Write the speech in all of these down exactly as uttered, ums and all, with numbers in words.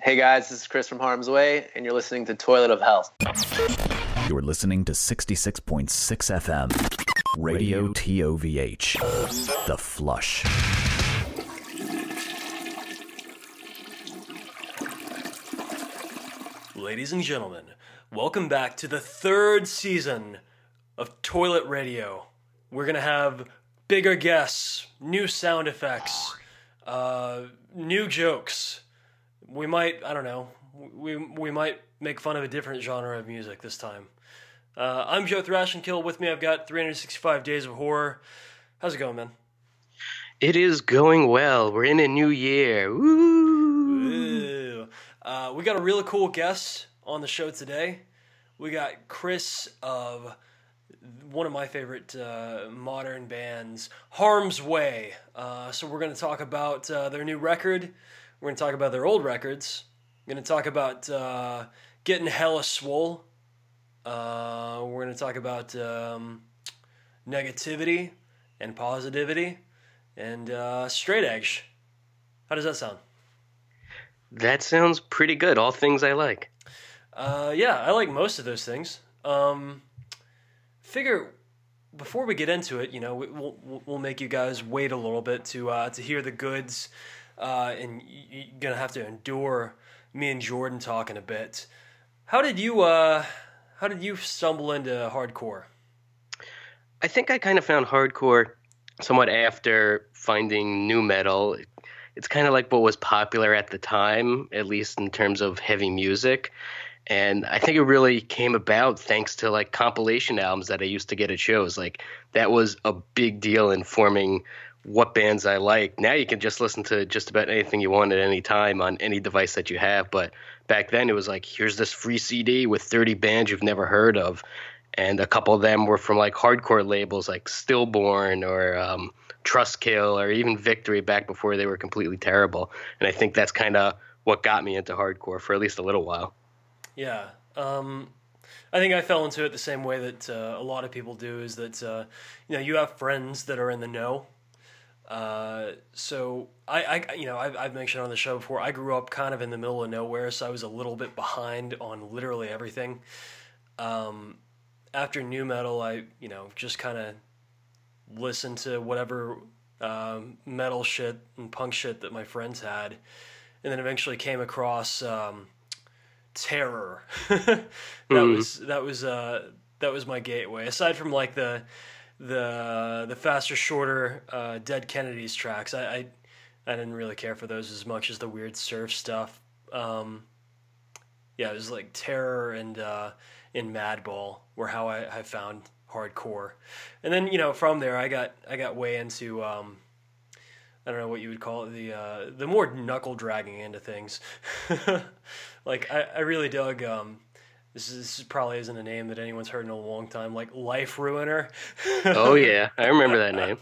Hey guys, this is Chris from Harm's Way, and you're listening to Toilet of Hell. You're listening to sixty-six point six F M, Radio T O V H, The Flush. Ladies and gentlemen, welcome back to the third season of Toilet Radio. We're going to have bigger guests, new sound effects, uh, new jokes. We might, I don't know, we we might make fun of a different genre of music this time. Uh, I'm Joe Thrash and Kill. With me, I've got three hundred sixty-five Days of Horror. How's it going, man? It is going well. We're in a new year. Woo! Ooh. Uh, we got a really cool guest on the show today. We got Chris of one of my favorite uh, modern bands, Harm's Way. Uh, so we're going to talk about uh, their new record. We're going to talk about their old records. We're going to talk about uh, Getting Hella Swole. Uh, we're going to talk about um, negativity and positivity and uh, straight edge. How does that sound? That sounds pretty good. All things I like. Uh, yeah, I like most of those things. Um, figure before we get into it, you know, we, we'll we'll make you guys wait a little bit to uh, to hear the goods, uh, and you're gonna have to endure me and Jordan talking a bit. How did you uh, how did you stumble into hardcore? I think I kind of found hardcore somewhat after finding nu metal. It's kind of like what was popular at the time, at least in terms of heavy music. And I think it really came about thanks to like compilation albums that I used to get at shows. Like that was a big deal in forming what bands I like. Now you can just listen to just about anything you want at any time on any device that you have. But back then it was like, here's this free C D with thirty bands you've never heard of. And a couple of them were from like hardcore labels like Stillborn or um, Trustkill or even Victory back before they were completely terrible. And I think that's kind of what got me into hardcore for at least a little while. Yeah, um, I think I fell into it the same way that uh, a lot of people do. Is that uh, you know you have friends that are in the know. Uh, so I, I you know I've, I've mentioned on the show before. I grew up kind of in the middle of nowhere, so I was a little bit behind on literally everything. Um, after nu metal, I you know just kind of listened to whatever um, metal shit and punk shit that my friends had, and then eventually came across. Um, Terror. that mm. was that was uh that was my gateway. Aside from like the the the faster, shorter uh, Dead Kennedys tracks, I, I I didn't really care for those as much as the weird surf stuff. Um, yeah, it was like Terror and uh, in Madball were how I, I found hardcore, and then you know from there I got I got way into. Um, I don't know what you would call it, the uh, the more knuckle dragging into things. Like I, I really dug. Um, this, is, this probably isn't a name that anyone's heard in a long time. Like Life Ruiner. Oh yeah, I remember that name.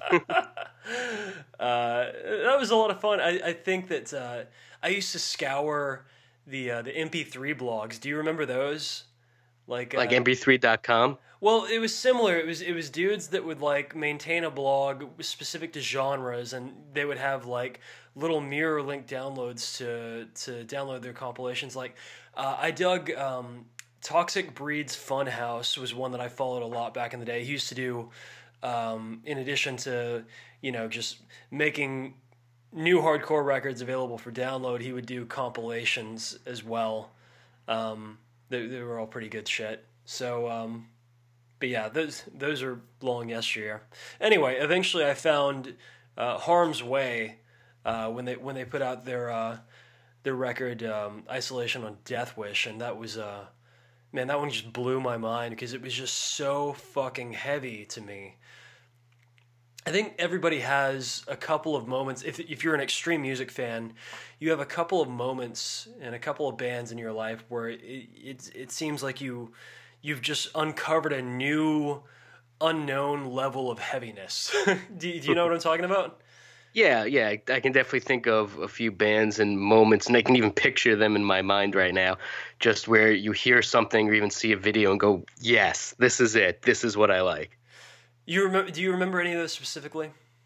uh, that was a lot of fun. I, I think that uh, I used to scour the uh, the M P three blogs. Do you remember those? Like like uh, M P three dot com? Well, it was similar. It was it was dudes that would like maintain a blog specific to genres, and they would have like little mirror link downloads to to download their compilations. Like uh, I dug um, Toxic Breeds Funhouse was one that I followed a lot back in the day. He used to do, um, in addition to you know just making new hardcore records available for download, he would do compilations as well. Um, they, they were all pretty good shit. So. Um, But yeah, those those are long yesteryear. Anyway, eventually I found uh, Harm's Way uh, when they when they put out their uh, their record um, Isolation on Death Wish, and that was uh, man, that one just blew my mind because it was just so fucking heavy to me. I think everybody has a couple of moments. If if you're an extreme music fan, you have a couple of moments and a couple of bands in your life where it it, it seems like you. You've just uncovered a new, unknown level of heaviness. do, do you know what I'm talking about? Yeah, yeah. I can definitely think of a few bands and moments, and I can even picture them in my mind right now, just where you hear something or even see a video and go, yes, this is it. This is what I like. You remember? Do you remember any of those specifically?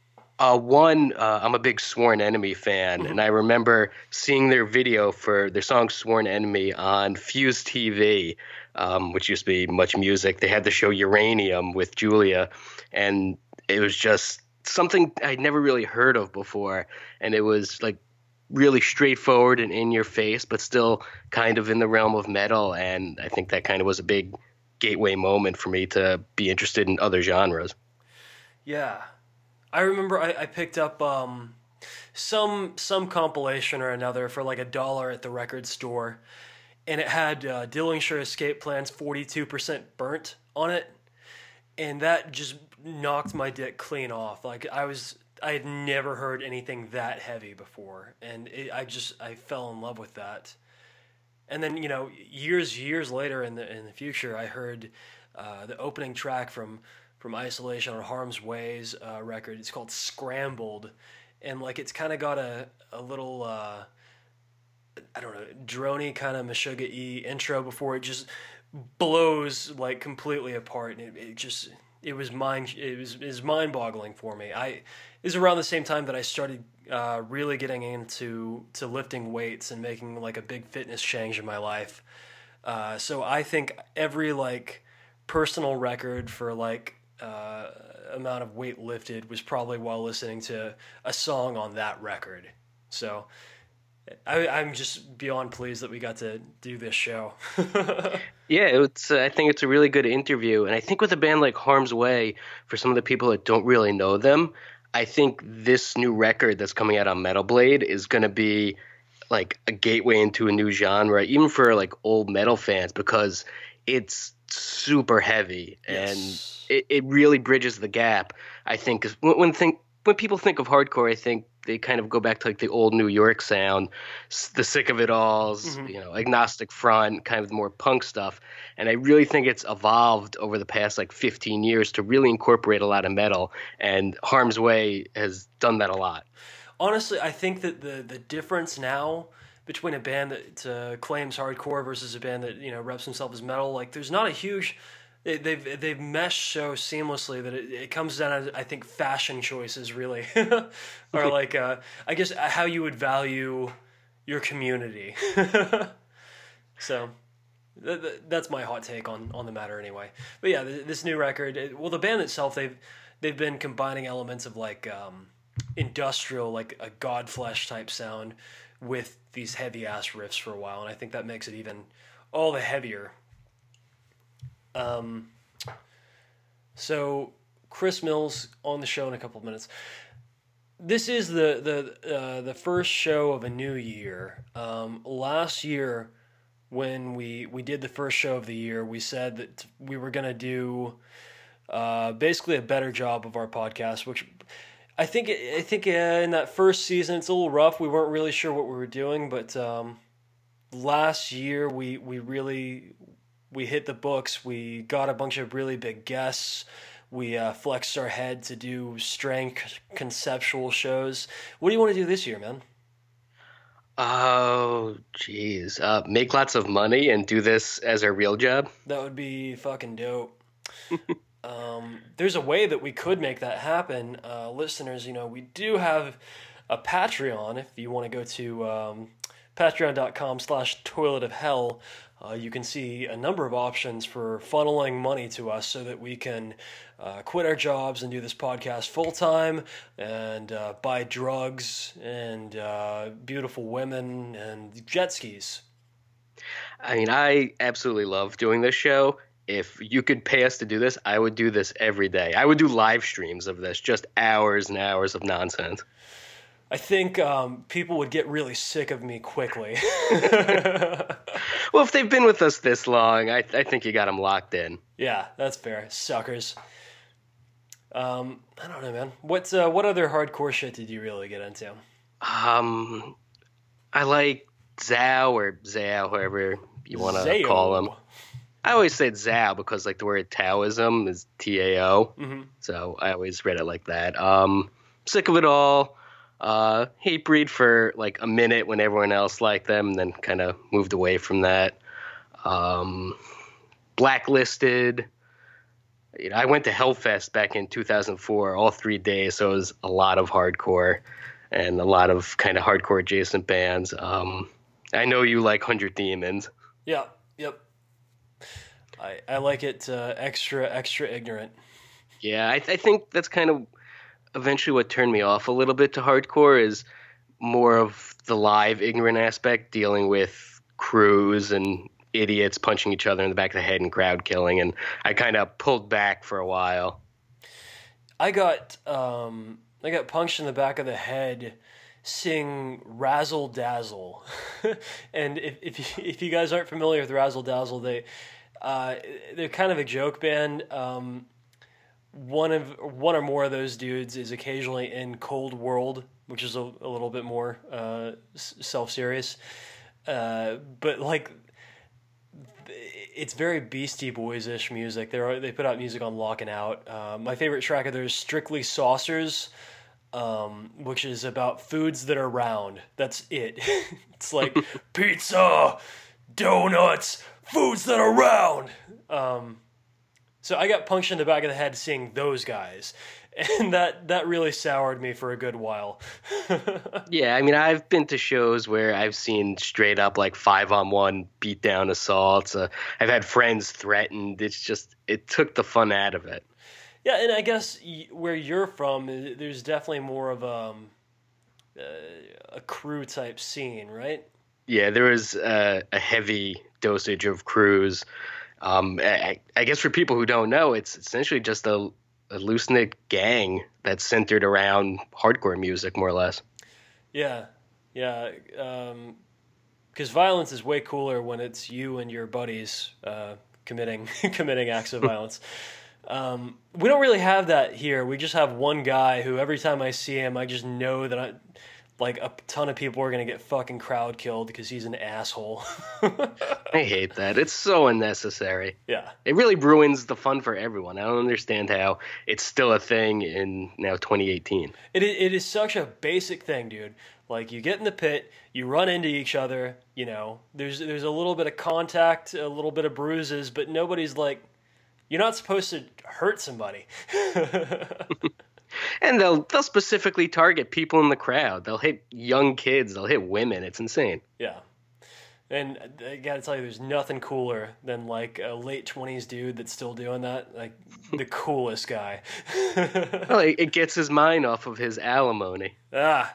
Uh, one, uh, I'm a big Sworn Enemy fan, mm-hmm. and I remember seeing their video for their song Sworn Enemy on Fuse T V, um, which used to be Much Music. They had the show Uranium with Julia, and it was just something I'd never really heard of before, and it was like really straightforward and in your face, but still kind of in the realm of metal, and I think that kind of was a big gateway moment for me to be interested in other genres. Yeah. I remember I, I picked up um, some some compilation or another for like a dollar at the record store, and it had uh, Dillinger Escape Plan's forty-two percent Burnt on it, and that just knocked my dick clean off. Like I was, I had never heard anything that heavy before, and it, I just I fell in love with that. And then you know years years later in the in the future, I heard uh, the opening track from. from Isolation on Harm's Way's uh, record. It's called Scrambled, and like it's kind of got a a little uh, I don't know droney kind of Meshuggah-y intro before it just blows like completely apart, and it, it just it was mind it was is mind boggling for me. I it was around the same time that I started uh, really getting into to lifting weights and making like a big fitness change in my life. Uh, so I think every like personal record for like Uh, amount of weight lifted was probably while listening to a song on that record. So I, I'm just beyond pleased that we got to do this show. Yeah, it's. Uh, I think it's a really good interview, and I think with a band like Harm's Way, for some of the people that don't really know them, I think this new record that's coming out on Metal Blade is going to be like a gateway into a new genre, even for like old metal fans, because it's super heavy and yes. it, it really bridges the gap. I think 'cause when when, think, when people think of hardcore, I think they kind of go back to like the old New York sound, the Sick of It Alls, mm-hmm. you know, Agnostic Front, kind of the more punk stuff. And I really think it's evolved over the past like fifteen years to really incorporate a lot of metal. And Harm's Way has done that a lot. Honestly, I think that the the difference now between a band that uh, claims hardcore versus a band that you know reps himself as metal, like there's not a huge. It, they've they've meshed so seamlessly that it, it comes down to I think fashion choices really, or like uh, I guess how you would value your community. So th- th- that's my hot take on, on the matter anyway. But yeah, th- this new record, it, well, the band itself they've they've been combining elements of like um, industrial, like a Godflesh type sound, with these heavy ass riffs for a while, and I think that makes it even all the heavier. Um, so Chris Mills on the show in a couple of minutes. This is the the uh, the first show of a new year. Um, last year, when we we did the first show of the year, we said that we were gonna do uh, basically a better job of our podcast, which I think I think uh, in that first season it's a little rough. We weren't really sure what we were doing, but um, last year we we really. We hit the books. We got a bunch of really big guests. We uh, flexed our head to do strength conceptual shows. What do you want to do this year, man? Oh, geez. Uh, make lots of money and do this as our real job? That would be fucking dope. um, there's a way that we could make that happen. Uh, listeners, you know, we do have a Patreon. If you want to go to um, patreon.com slash toilet of hell, Uh, you can see a number of options for funneling money to us so that we can uh, quit our jobs and do this podcast full-time and uh, buy drugs and uh, beautiful women and jet skis. I mean, I absolutely love doing this show. If you could pay us to do this, I would do this every day. I would do live streams of this, just hours and hours of nonsense. I think um, people would get really sick of me quickly. Well, if they've been with us this long, I, I think you got them locked in. Yeah, that's fair. Suckers. Um, I don't know, man. What uh, what other hardcore shit did you really get into? Um, I like Zao or Zao, however you want to call them. I always said Zao because like the word Taoism is T A O, mm-hmm. So I always read it like that. Um, Sick of It All. Uh, Hatebreed for like a minute when everyone else liked them, and then kind of moved away from that. Um, Blacklisted, you know, I went to Hellfest back in two thousand four, all three days, so it was a lot of hardcore and a lot of kind of hardcore adjacent bands. Um, I know you like Hundred Demons. Yeah, yep. I I like it uh, extra extra ignorant. Yeah, I, th- I think that's kind of eventually what turned me off a little bit to hardcore is more of the live ignorant aspect, dealing with crews and idiots punching each other in the back of the head and crowd killing, and I kind of pulled back for a while. I got um, I got punched in the back of the head seeing Razzle Dazzle, and if if you, if you guys aren't familiar with Razzle Dazzle, they uh, they're kind of a joke band. Um, one of one or more of those dudes is occasionally in Cold World, which is a, a little bit more uh, self-serious, uh, but like. It's very Beastie Boys-ish music. They they put out music on Lock and Out. Uh, my favorite track of theirs is Strictly Saucers, um, which is about foods that are round. That's it. It's like pizza, donuts, foods that are round. Um, so I got punched in the back of the head seeing those guys. And that, that really soured me for a good while. Yeah, I mean, I've been to shows where I've seen straight up like five on one beat down assaults. Uh, I've had friends threatened. It's just, it took the fun out of it. Yeah, and I guess where you're from, there's definitely more of a, uh, a crew type scene, right? Yeah, there was uh, a heavy dosage of crews. Um, I, I guess for people who don't know, it's essentially just a a loose-knit gang that's centered around hardcore music, more or less. Yeah, yeah. Um, because violence is way cooler when it's you and your buddies uh, committing committing acts of violence. Um, we don't really have that here. We just have one guy who every time I see him, I just know that I, like a ton of people are going to get fucking crowd killed because he's an asshole. I hate that. It's so unnecessary. Yeah. It really ruins the fun for everyone. I don't understand how it's still a thing in now twenty eighteen. It it is such a basic thing, dude. Like, you get in the pit, you run into each other, you know, there's there's a little bit of contact, a little bit of bruises, but nobody's like, you're not supposed to hurt somebody. And they'll they'll specifically target people in the crowd. They'll hit young kids. They'll hit women. It's insane. Yeah. And I gotta tell you, there's nothing cooler than like a late twenties dude that's still doing that. Like, the coolest guy. Well, it, it gets his mind off of his alimony. Ah.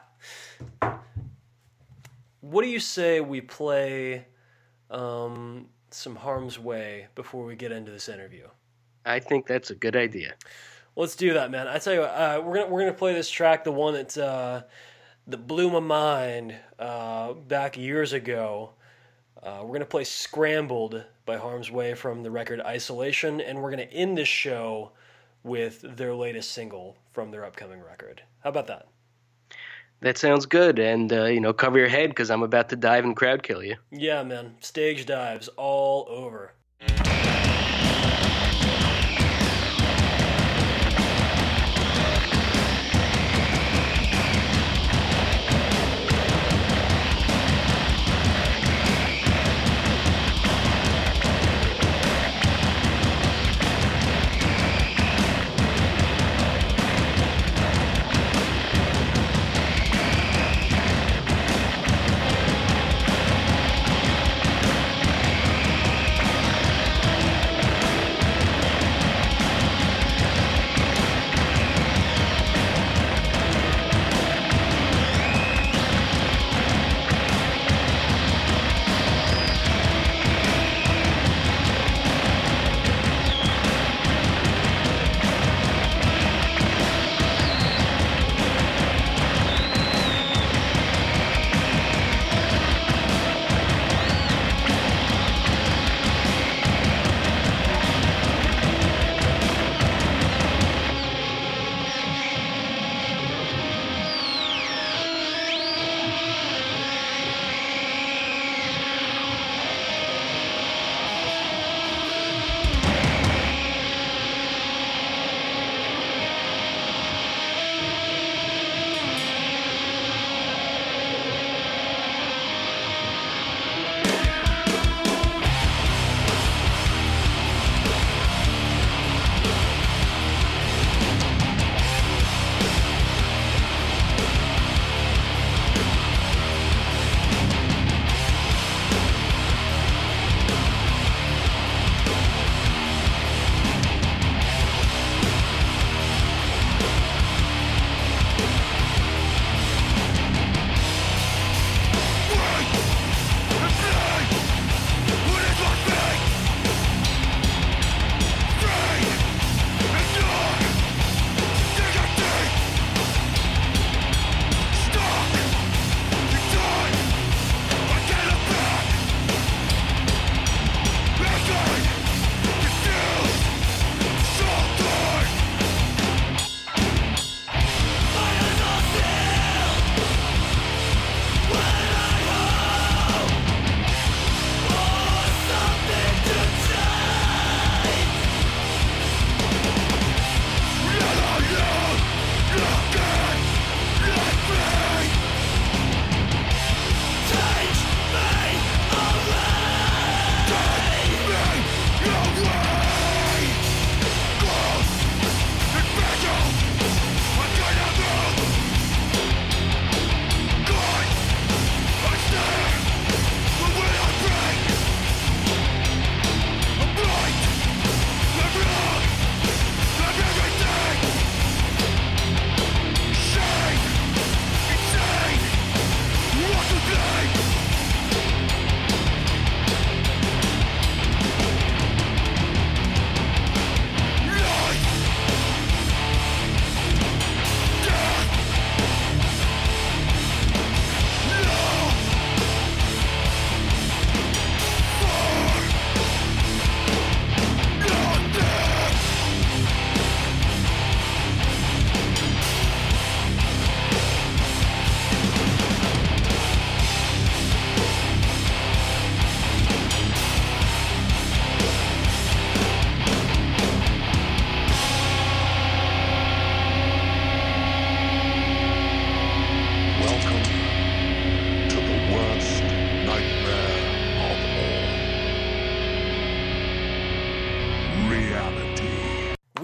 What do you say we play um, some Harm's Way before we get into this interview? I think that's a good idea. Let's do that, man. I tell you what, uh, we're gonna we're gonna play this track, the one that uh, that blew my mind uh, back years ago. Uh, we're gonna play "Scrambled" by Harm's Way from the record Isolation, and we're gonna end this show with their latest single from their upcoming record. How about that? That sounds good, and uh, you know, cover your head because I'm about to dive and crowd kill you. Yeah, man. Stage dives all over.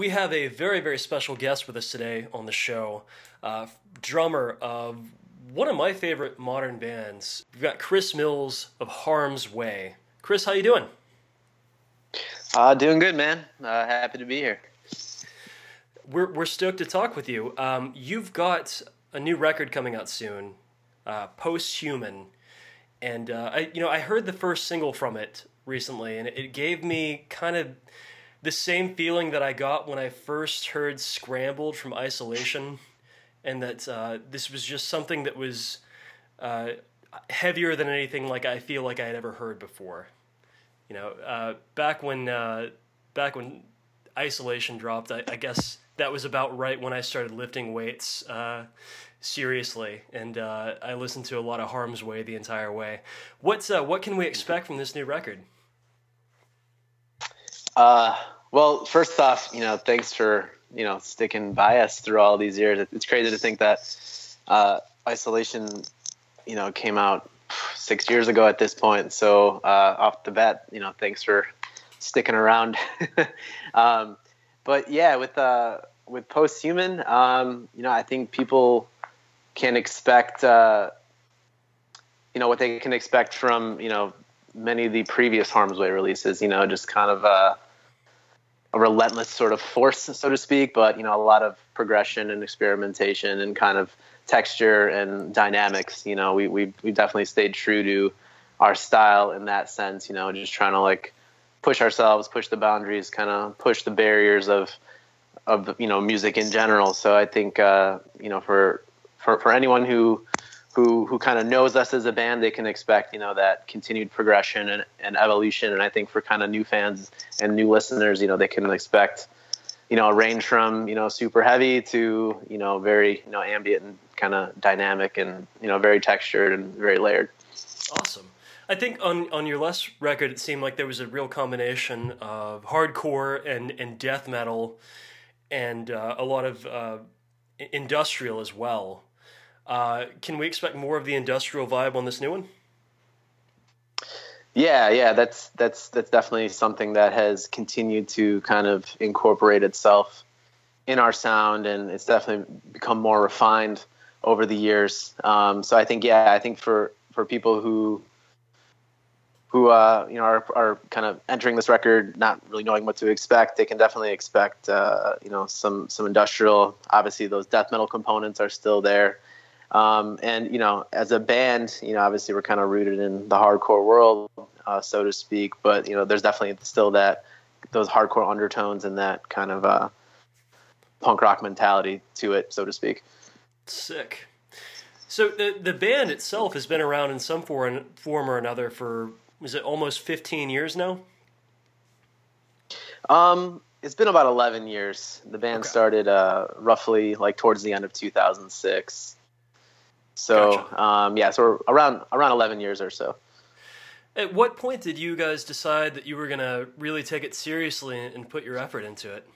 we have a very, very special guest with us today on the show, uh, drummer of one of my favorite modern bands. We've got Chris Mills of Harm's Way. Chris, how you doing? Uh, doing good, man. Uh, happy to be here. We're we're stoked to talk with you. Um, you've got a new record coming out soon, uh, Posthuman, and uh, I you know I heard the first single from it recently, and it gave me kind of the same feeling that I got when I first heard Scrambled from Isolation, and that uh, this was just something that was uh, heavier than anything like I feel like I had ever heard before. You know, uh, back when uh, back when Isolation dropped, I, I guess that was about right when I started lifting weights uh, seriously, and uh, I listened to a lot of Harm's Way the entire way. What's uh, what can we expect from this new record? Uh, well, first off, you know, thanks for, you know, sticking by us through all these years. It's crazy to think that uh, Isolation, you know, came out six years ago at this point. So uh, off the bat, you know, thanks for sticking around. um, but yeah, with uh, with Posthuman, um, you know, I think people can expect, uh, you know, what they can expect from, you know, many of the previous Harm's Way releases. You know, just kind of uh, a relentless sort of force, so to speak, but, you know, a lot of progression and experimentation and kind of texture and dynamics. You know, we, we, we definitely stayed true to our style in that sense, you know, just trying to like push ourselves, push the boundaries, kind of push the barriers of, of, you know, music in general. So I think, uh, you know, for, for, for anyone who, who, who kind of knows us as a band, they can expect, you know, that continued progression and, and evolution. And I think for kind of new fans and new listeners, you know, they can expect, you know, a range from, you know, super heavy to, you know, very, you know, ambient and kind of dynamic and, you know, very textured and very layered. Awesome. I think on, on your last record, it seemed like there was a real combination of hardcore and, and death metal and uh, a lot of uh, industrial as well. Uh, can we expect more of the industrial vibe on this new one? Yeah, yeah, that's that's that's definitely something that has continued to kind of incorporate itself in our sound, and it's definitely become more refined over the years. Um, so I think, yeah, I think for, for people who who uh, you know are are kind of entering this record not really knowing what to expect, they can definitely expect uh, you know some some industrial. Obviously, those death metal components are still there. Um, and, you know, as a band, you know, obviously we're kind of rooted in the hardcore world, uh, so to speak, but, you know, there's definitely still that, those hardcore undertones and that kind of, uh, punk rock mentality to it, so to speak. Sick. So the, the band itself has been around in some form, form or another for, is it almost fifteen years now? Um, it's been about eleven years. The band okay. started, uh, roughly like towards the end of two thousand six. So, gotcha. um, yeah, so around around eleven years or so. At what point did you guys decide that you were going to really take it seriously and put your effort into it?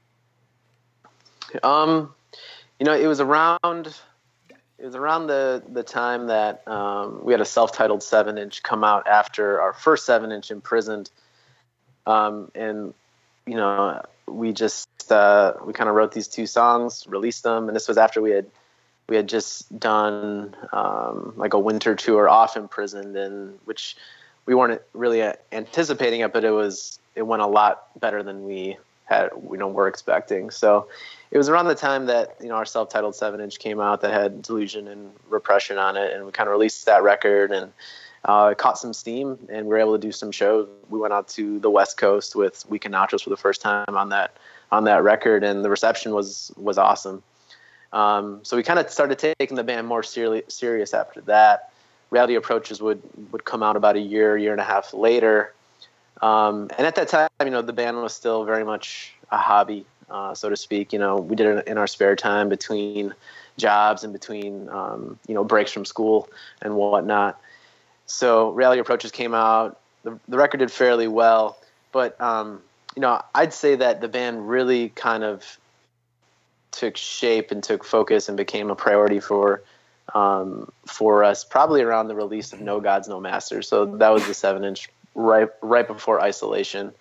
Um, you know, it was around it was around the the time that um, we had a self-titled seven inch come out after our first seven inch, Imprisoned, um, and you know, we just uh, we kind of wrote these two songs, released them, and this was after we had. We had just done um, like a winter tour off Imprisoned, and which we weren't really anticipating it, but it was it went a lot better than we had you know were expecting. So it was around the time that you know our self-titled seven inch came out that had Delusion and Repression on it, and we kind of released that record and uh, it caught some steam, and we were able to do some shows. We went out to the West Coast with Weekend Nachos for the first time on that on that record, and the reception was was awesome. Um, so we kind of started taking the band more serious, serious after that. Reality Approaches would, would come out about a year, year and a half later. Um, and at that time, you know, the band was still very much a hobby, uh, so to speak. You know, we did it in our spare time between jobs and between, um, you know, breaks from school and whatnot. So Reality Approaches came out. The, the record did fairly well. But, um, you know, I'd say that the band really kind of took shape and took focus and became a priority for um, for us probably around the release of No Gods, No Masters. So that was the seven inch right right before Isolation.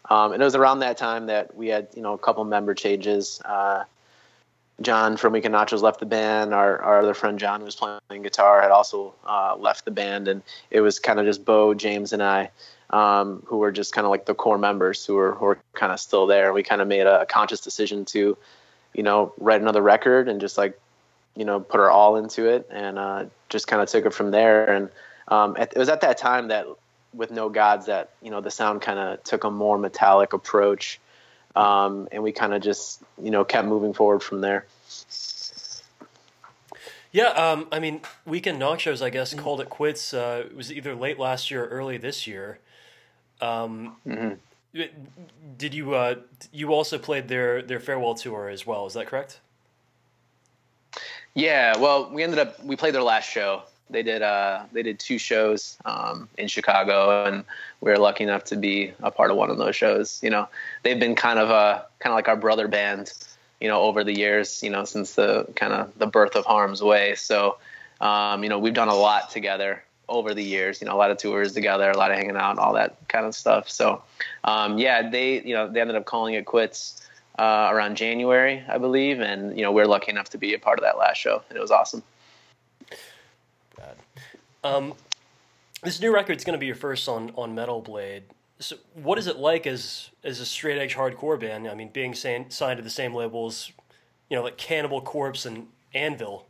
Um, and it was around that time that we had, you know, a couple member changes. Uh, John from Weekend Nachos left the band. Our, our other friend John, who was playing guitar, had also uh, left the band. And it was kind of just Bo, James, and I, um, who were just kind of like the core members who were, who were kind of still there. We kind of made a, a conscious decision to, you know, write another record and just like, you know, put our all into it, and uh, just kind of took it from there. And um, it was at that time that with No Gods that, you know, the sound kind of took a more metallic approach. Um, and we kind of just, you know, kept moving forward from there. Yeah, um, I mean, Weekend Nachos, I guess, called it quits. Uh, it was either late last year or early this year. Um, mm-hmm. Did you uh, you also played their, their farewell tour as well? Is that correct? Yeah, well, we ended up we played their last show. They did uh, they did two shows um, in Chicago, and we were lucky enough to be a part of one of those shows. You know, they've been kind of a kind of like our brother band, you know, over the years, you know, since the kind of the birth of Harm's Way. So, um, you know, we've done a lot together over the years. You know, a lot of tours together, a lot of hanging out, all that kind of stuff. So, um, yeah, they you know they ended up calling it quits uh, around January, I believe, and you know we're lucky enough to be a part of that last show, and it was awesome. Um, this new record's going to be your first on, on Metal Blade. So what is it like as as a straight edge hardcore band? I mean, being signed signed to the same labels, you know, like Cannibal Corpse and Anvil.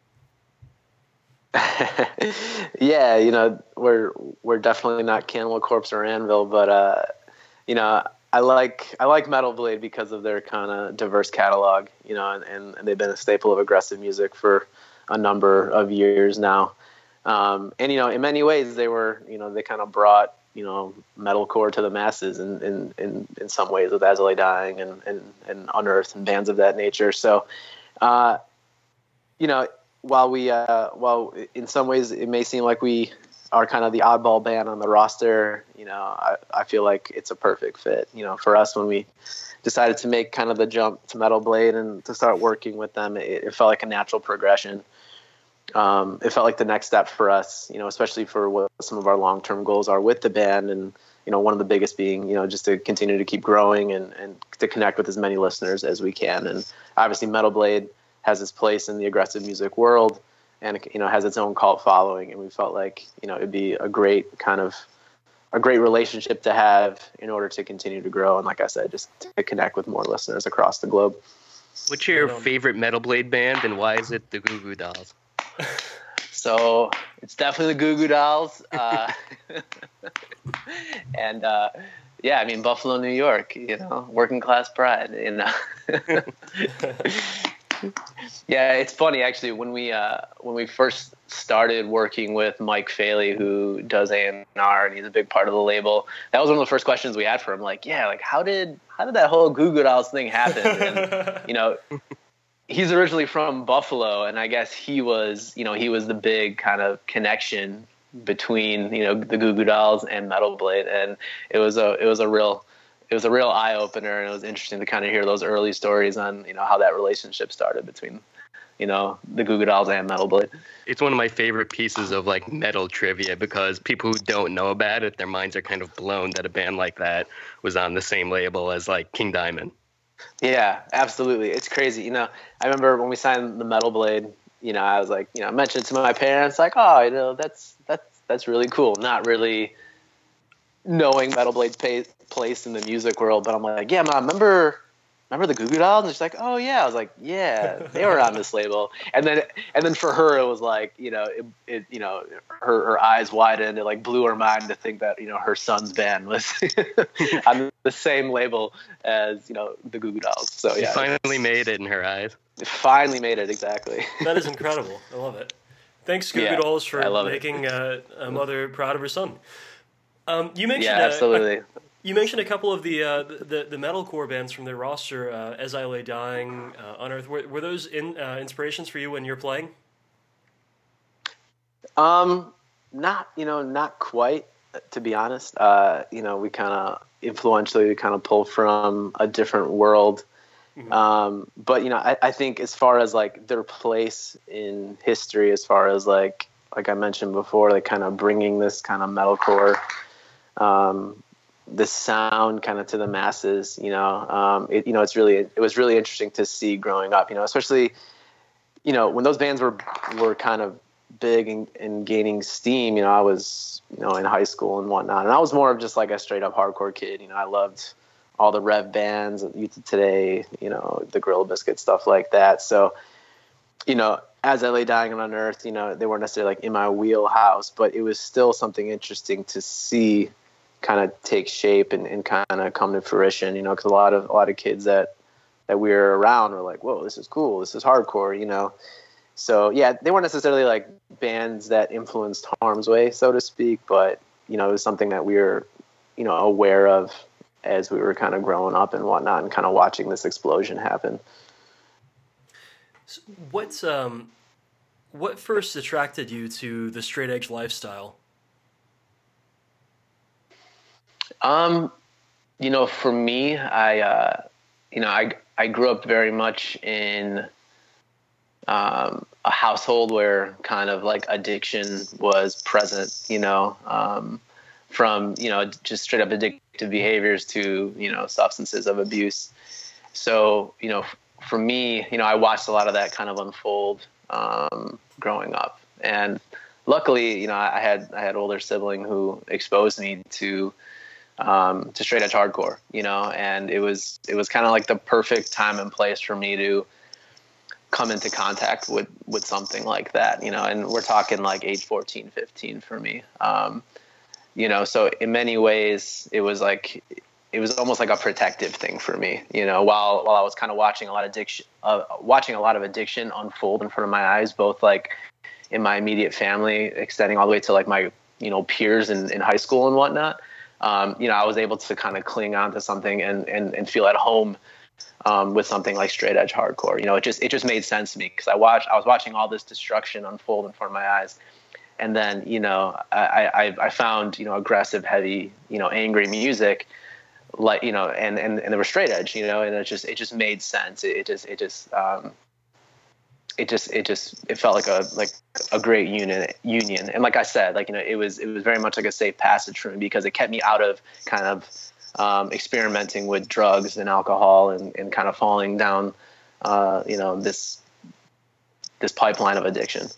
Yeah, you know, we're we're definitely not Cannibal Corpse or Anvil, but uh, you know, I like I like Metal Blade because of their kind of diverse catalog, you know, and, and they've been a staple of aggressive music for a number of years now. Um, and, you know, in many ways they were, you know, they kind of brought, you know, metalcore to the masses in, in, in, in some ways with As I Lay Dying and, and, and Unearthed and bands of that nature. So, uh, you know, while we, uh, while in some ways it may seem like we are kind of the oddball band on the roster, you know, I, I feel like it's a perfect fit, you know, for us when we decided to make kind of the jump to Metal Blade and to start working with them, it, it felt like a natural progression. Um, it felt like the next step for us, you know, especially for what some of our long-term goals are with the band. And, you know, one of the biggest being, you know, just to continue to keep growing and, and to connect with as many listeners as we can. And obviously Metal Blade has its place in the aggressive music world and, you know, has its own cult following. And we felt like, you know, it'd be a great kind of a great relationship to have in order to continue to grow. And like I said, just to connect with more listeners across the globe. What's your favorite Metal Blade band and why is it the Goo Goo Dolls? So it's definitely the Goo Goo Dolls. Uh, and, uh, yeah, I mean, Buffalo, New York, you know, working class pride, you know. Yeah, it's funny, actually, when we uh, when we first started working with Mike Faley, who does A and R, and he's a big part of the label, that was one of the first questions we had for him. Like, yeah, like, how did how did that whole Goo Goo Dolls thing happen? And, you know, he's originally from Buffalo, and I guess he was, you know, he was the big kind of connection between, you know, the Goo Goo Dolls and Metal Blade, and it was a it was a real it was a real eye opener, and it was interesting to kind of hear those early stories on, you know, how that relationship started between, you know, the Goo Goo Dolls and Metal Blade. It's one of my favorite pieces of like metal trivia because people who don't know about it, their minds are kind of blown that a band like that was on the same label as like King Diamond. Yeah, absolutely. It's crazy. You know, I remember when we signed the Metal Blade, you know, I was like, you know, I mentioned it to my parents, like, oh, you know, that's, that's, that's really cool. Not really knowing Metal Blade's pay, place in the music world, but I'm like, yeah, Mom, remember, remember the Goo Goo Dolls? And she's like, oh yeah. I was like, yeah, they were on this label. And then, and then for her, it was like, you know, it, it you know, her, her eyes widened. It like blew her mind to think that, you know, her son's band was on the same label as, you know, the Goo Goo Dolls. So yeah, she finally made it in her eyes. It finally made it. Exactly. That is incredible. I love it. Thanks, Goo Goo Yeah, Dolls, for it. making uh, a mother proud of her son. Um, you mentioned, Yeah, absolutely. Uh, a, you mentioned a couple of the uh, the, the metalcore bands from their roster, uh, As I Lay Dying, uh, Unearthed. Were, were those in, uh, inspirations for you when you're playing? Um, not, you know, not quite, to be honest. Uh, you know, we kind of influentially, we kind of pull from a different world. Mm-hmm. Um, but, you know, I, I think as far as like their place in history, as far as like, like I mentioned before, like kind of bringing this kind of metalcore, um, this sound kind of to the masses. You know, um, it, you know, it's really, it was really interesting to see growing up, you know, especially, you know, when those bands were, were kind of big and, and gaining steam, you know, I was, you know, in high school and whatnot. And I was more of just like a straight up hardcore kid. You know, I loved all the Rev bands, Youth of Today, you know, the Gorilla Biscuit, stuff like that. So, you know, as I lay dying on earth, you know, they weren't necessarily like in my wheelhouse, but it was still something interesting to see kind of take shape and, and kind of come to fruition, you know, because a lot of, a lot of kids that, that we were around were like, whoa, this is cool. This is hardcore, you know? So yeah, they weren't necessarily like bands that influenced Harm's Way, so to speak, but, you know, it was something that we were, you know, aware of as we were kind of growing up and whatnot, and kind of watching this explosion happen. So what, um, what first attracted you to the straight edge lifestyle? Um, you know, for me, I, uh, you know, I, I grew up very much in, um, a household where kind of like addiction was present, you know, um, from, you know, just straight up addictive behaviors to, you know, substances of abuse. So, you know, for me, you know, I watched a lot of that kind of unfold, um, growing up, and luckily, you know, I had, I had an older sibling who exposed me to, um, to straight edge hardcore, you know, and it was, it was kind of like the perfect time and place for me to come into contact with, with something like that, you know, and we're talking like age fourteen, fifteen for me. Um, you know, so in many ways it was like, it was almost like a protective thing for me, you know, while, while I was kind of watching a lot of addiction, uh, watching a lot of addiction unfold in front of my eyes, both like in my immediate family, extending all the way to like my, you know, peers in, in high school and whatnot. Um, you know, I was able to kind of cling on to something and, and, and feel at home, um, with something like straight edge hardcore. You know, it just, it just made sense to me, because I watched, I was watching all this destruction unfold in front of my eyes. And then, you know, I, I, I found, you know, aggressive, heavy, you know, angry music, like, you know, and, and, and they were straight edge, you know, and it just, it just made sense. It, it just, it just, um, it just, it just, it felt like a, like a great unit union. And like I said, like, you know, it was, it was very much like a safe passage for me, because it kept me out of kind of, um, experimenting with drugs and alcohol, and, and kind of falling down, uh, you know, this, this pipeline of addiction.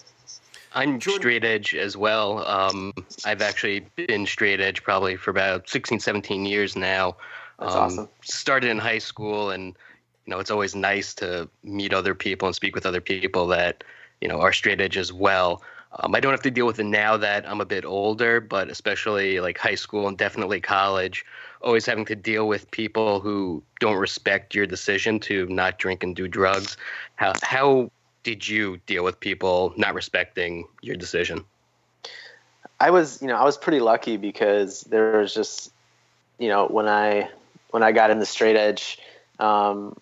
I'm straight edge as well. Um, I've actually been straight edge probably for about sixteen, seventeen years now. That's um, awesome. Started in high school, and, you know, it's always nice to meet other people and speak with other people that, you know, are straight edge as well. Um, I don't have to deal with it now that I'm a bit older, but especially like high school and definitely college, always having to deal with people who don't respect your decision to not drink and do drugs. How, how did you deal with people not respecting your decision? I was, you know, I was pretty lucky, because there was just, you know, when I, when I got into straight edge, um,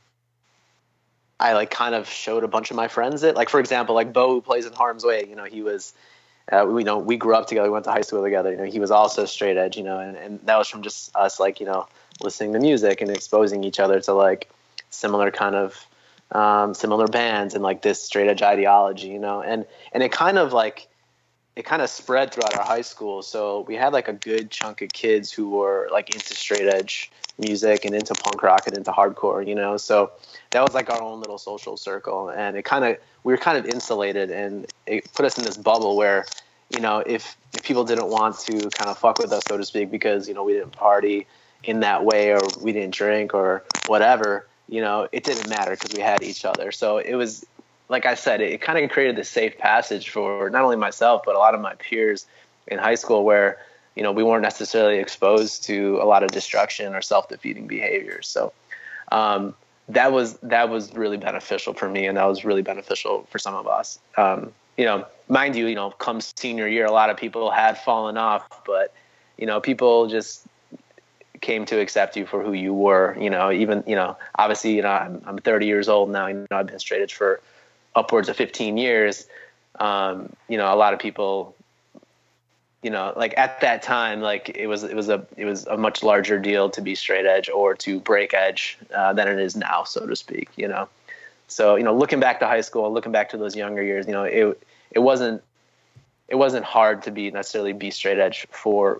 I like kind of showed a bunch of my friends it. Like, for example, like Bo, who plays in Harm's Way, you know, he was, uh, we you know, we grew up together, we went to high school together, you know, he was also straight edge, you know, and, and that was from just us, like, you know, listening to music and exposing each other to like similar kind of, um, similar bands and like this straight edge ideology, you know, and, and it kind of like, it kind of spread throughout our high school. So we had like a good chunk of kids who were like into straight edge music and into punk rock and into hardcore, you know? So that was like our own little social circle, and it kind of, we were kind of insulated, and it put us in this bubble where, you know, if, if people didn't want to kind of fuck with us, so to speak, because, you know, we didn't party in that way, or we didn't drink or whatever, you know, it didn't matter, because we had each other. So it was, like I said, it kind of created this safe passage for not only myself, but a lot of my peers in high school, where, you know, we weren't necessarily exposed to a lot of destruction or self-defeating behaviors. So um, that was, that was really beneficial for me, and that was really beneficial for some of us. Um, you know, mind you, you know, come senior year, a lot of people had fallen off, but, you know, people just came to accept you for who you were, you know, even, you know, obviously, you know, I'm, I'm thirty years old now, you know, I've been straight edge for upwards of fifteen years. Um, you know, a lot of people, you know, like at that time, like it was, it was a, it was a much larger deal to be straight edge or to break edge uh, than it is now, so to speak, you know? So, you know, looking back to high school, looking back to those younger years, you know, it, it wasn't, it wasn't hard to be necessarily be straight edge for,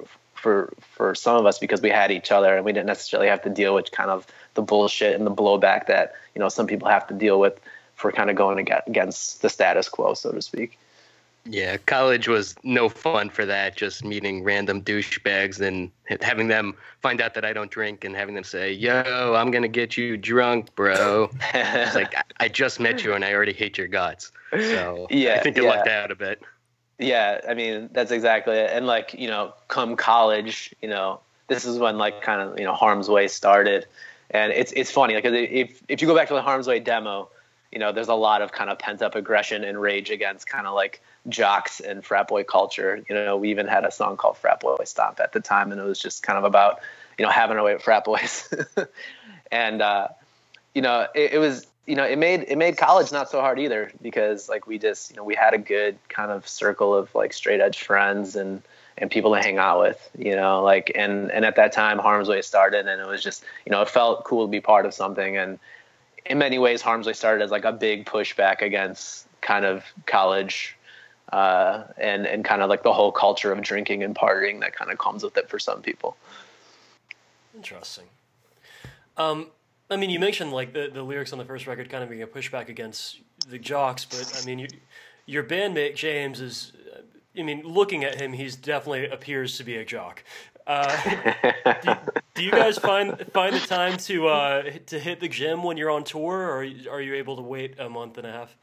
for for some of us because we had each other and we didn't necessarily have to deal with kind of the bullshit and the blowback that, you know, some people have to deal with for kind of going against the status quo, so to speak. Yeah, college was no fun for that, just meeting random douchebags and having them find out that I don't drink and having them say, yo, I'm going to get you drunk, bro. It's like, I just met you and I already hate your guts. So yeah, I think you yeah. lucked out a bit. Yeah, I mean, that's exactly it. And like, you know, come college, you know, this is when like kind of, you know, Harm's Way started. And it's it's funny, like if if you go back to the Harm's Way demo, you know, there's a lot of kind of pent up aggression and rage against kind of like jocks and frat boy culture. You know, we even had a song called Frat Boy Stomp at the time, and it was just kind of about, you know, having our way with frat boys. and uh, you know, it, it was, you know, it made it made college not so hard either, because like we just, you know, we had a good kind of circle of like straight edge friends and and people to hang out with, you know, like and and at that time Harm's Way started, and it was just, you know, it felt cool to be part of something. And in many ways Harm's Way started as like a big pushback against kind of college uh, and and kind of like the whole culture of drinking and partying that kind of comes with it for some people. Interesting. Um, I mean, you mentioned like the, the lyrics on the first record kind of being a pushback against the jocks, but I mean, you, your bandmate James is, I mean, looking at him, he's definitely appears to be a jock. Uh, do, do you guys find find the time to uh, to hit the gym when you're on tour, or are you able to wait a month and a half?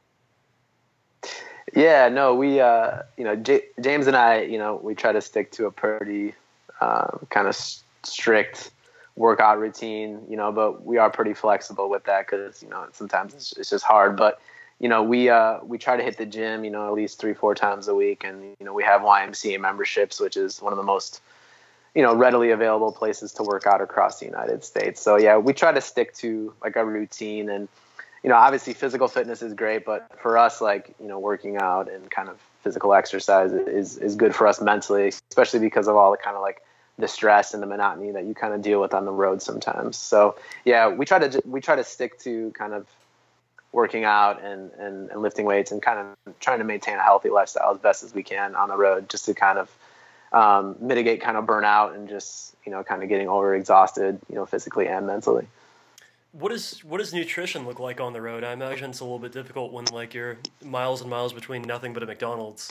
Yeah, no, we, uh, you know, J- James and I, you know, we try to stick to a pretty uh, kind of strict workout routine, you know, but we are pretty flexible with that because, you know, sometimes it's, it's just hard. But, you know, we uh, we try to hit the gym, you know, at least three, four times a week. And, you know, we have Y M C A memberships, which is one of the most, you know, readily available places to work out across the United States. So, yeah, we try to stick to like a routine. And, you know, obviously physical fitness is great, but for us, like, you know, working out and kind of physical exercise is, is good for us mentally, especially because of all the kind of like the stress and the monotony that you kind of deal with on the road sometimes. So yeah, we try to, we try to stick to kind of working out and, and, and lifting weights and kind of trying to maintain a healthy lifestyle as best as we can on the road, just to kind of um, mitigate kind of burnout and just, you know, kind of getting over exhausted, you know, physically and mentally. What is what does nutrition look like on the road? I imagine it's a little bit difficult when like you're miles and miles between nothing but a McDonald's.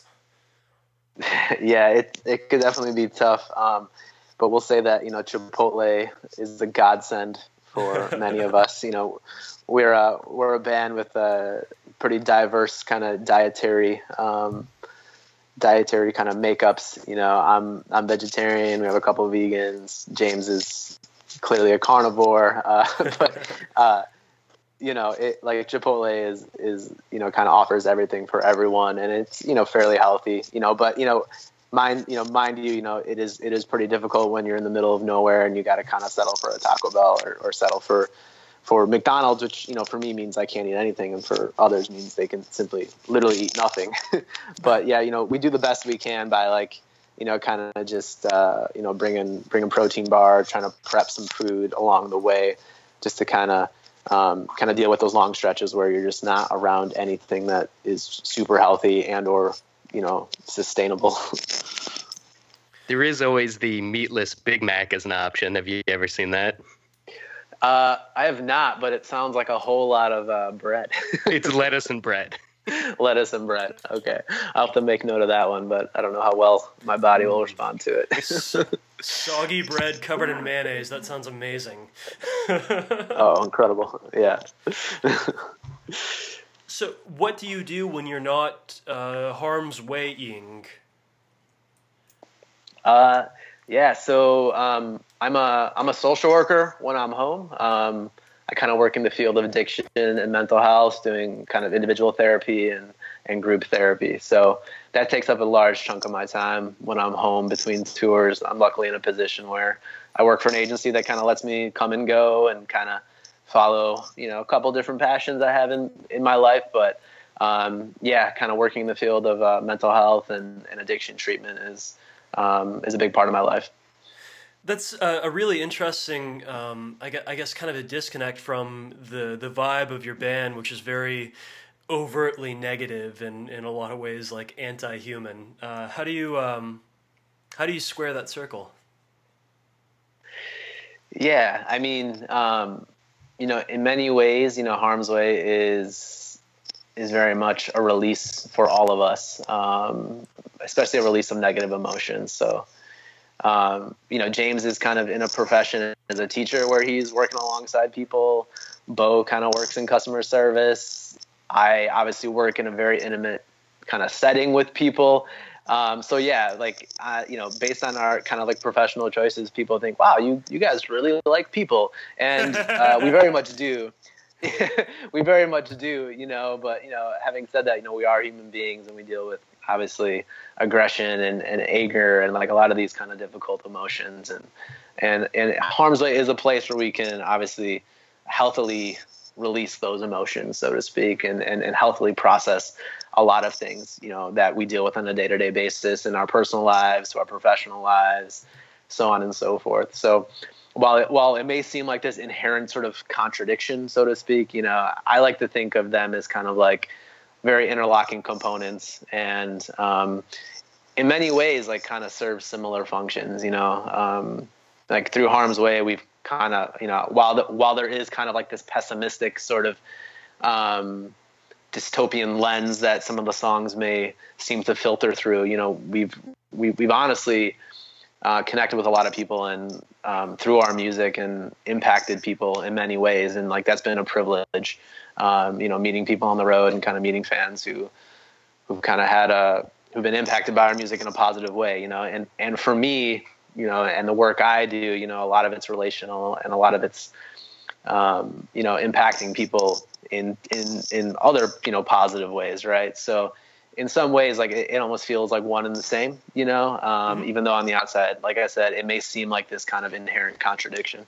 Yeah, it it could definitely be tough. Um, but we'll say that, you know, Chipotle is a godsend for many of us. You know, we're a we're a band with a pretty diverse kind of dietary um, dietary kind of makeups. You know, I'm I'm vegetarian. We have a couple of vegans. James is clearly a carnivore, uh, but uh, you know, it like Chipotle is is you know kind of offers everything for everyone, and it's, you know, fairly healthy, you know. But you know, mind you know mind you, you know, it is it is pretty difficult when you're in the middle of nowhere and you got to kind of settle for a Taco Bell or, or settle for for McDonald's, which, you know, for me means I can't eat anything, and for others means they can simply literally eat nothing. But yeah, you know, we do the best we can by like, you know, kind of just, uh, you know, bringing, bringing protein bar, trying to prep some food along the way, just to kind of, um, kind of deal with those long stretches where you're just not around anything that is super healthy and, or, you know, sustainable. There is always the meatless Big Mac as an option. Have you ever seen that? Uh, I have not, but it sounds like a whole lot of, uh, bread. It's lettuce and bread. Lettuce and bread. Okay. I'll have to make note of that one, but I don't know how well my body will respond to it. Soggy bread covered in mayonnaise. That sounds amazing. Oh, incredible. Yeah. So what do you do when you're not uh, Harm's Way-ing? Uh, yeah. So um, I'm a I'm a social worker when I'm home. Um I kind of work in the field of addiction and mental health, doing kind of individual therapy and, and group therapy. So that takes up a large chunk of my time when I'm home between tours. I'm luckily in a position where I work for an agency that kind of lets me come and go and kind of follow, you know, a couple different passions I have in, in my life. But um, yeah, kind of working in the field of uh, mental health and, and addiction treatment is um, is a big part of my life. That's a, a really interesting, um, I, guess, I guess, kind of a disconnect from the, the vibe of your band, which is very overtly negative and in a lot of ways like anti-human. Uh, how do you um, how do you square that circle? Yeah, I mean, um, you know, in many ways, you know, Harm's Way is is very much a release for all of us, um, especially a release of negative emotions. So, um, you know, James is kind of in a profession as a teacher where he's working alongside people. Bo kind of works in customer service. I obviously work in a very intimate kind of setting with people. Um, so yeah, like, uh, you know, based on our kind of like professional choices, people think, wow, you, you guys really like people. And, uh, we very much do. We very much do, you know, but, you know, having said that, you know, we are human beings and we deal with obviously aggression and, and anger and like a lot of these kind of difficult emotions. And, and, and Harm's Way is a place where we can obviously healthily release those emotions, so to speak, and, and, and healthily process a lot of things, you know, that we deal with on a day-to-day basis in our personal lives, our professional lives, so on and so forth. So while it, while it may seem like this inherent sort of contradiction, so to speak, you know, I like to think of them as kind of like very interlocking components, and um, in many ways, like kind of serve similar functions, you know, um, like through Harm's Way, we've kind of, you know, while the, while there is kind of like this pessimistic sort of um, dystopian lens that some of the songs may seem to filter through, you know, we've we've, we've honestly uh, connected with a lot of people and um, through our music and impacted people in many ways, and like that's been a privilege, um, you know, meeting people on the road and kind of meeting fans who who've kind of had a who've been impacted by our music in a positive way, you know, and and for me, you know, and the work I do, you know, a lot of it's relational and a lot of it's, um, you know, impacting people in, in, in other, you know, positive ways. Right. So in some ways, like it, it almost feels like one and the same, you know, um, mm-hmm. even though on the outside, like I said, it may seem like this kind of inherent contradiction.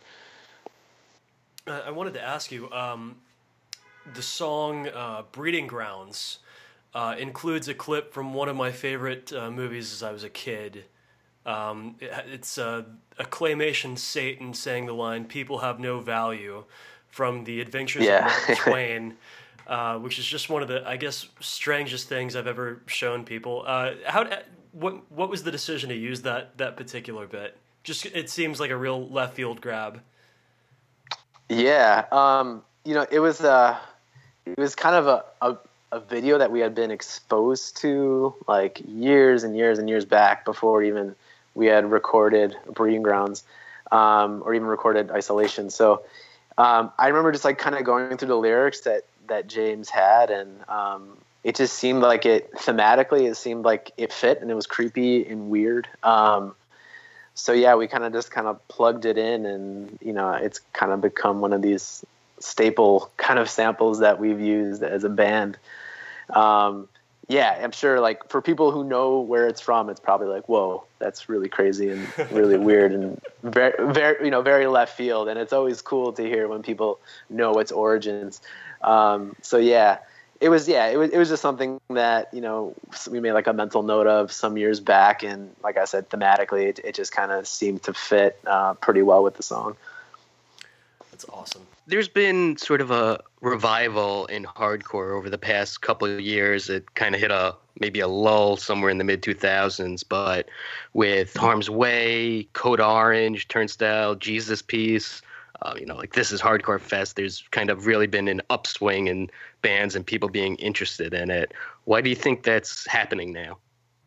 Uh, I wanted to ask you, um, the song uh, Breeding Grounds uh, includes a clip from one of my favorite uh, movies as I was a kid. Um, it, it's uh, a claymation Satan saying the line, "People have no value," from The Adventures yeah. of Mark Twain, uh, which is just one of the, I guess, strangest things I've ever shown people. Uh, how, what, what was the decision to use that, that particular bit? Just, it seems like a real left field grab. Yeah. Um, you know, it was, uh, it was kind of a, a, a video that we had been exposed to like years and years and years back before even we had recorded Breeding Grounds, um, or even recorded Isolation. So um, I remember just like kind of going through the lyrics that, that James had, and um, it just seemed like it thematically, it seemed like it fit, and it was creepy and weird. Um, so yeah, we kind of just kind of plugged it in, and you know, it's kind of become one of these staple kind of samples that we've used as a band. Um, Yeah, I'm sure, like, for people who know where it's from, it's probably like, whoa, that's really crazy and really weird and very, very, you know, very left field. And it's always cool to hear when people know its origins. Um, so yeah, it was, yeah, it was, it was just something that, you know, we made like a mental note of some years back. And like I said, thematically, it, it just kind of seemed to fit uh, pretty well with the song. That's awesome. There's been sort of a revival in hardcore over the past couple of years. It kind of hit a maybe a lull somewhere in the mid two thousands, but with Harm's Way, Code Orange, Turnstile, Jesus Piece, uh, you know, like This Is Hardcore Fest, there's kind of really been an upswing in bands and people being interested in it. Why do you think that's happening now?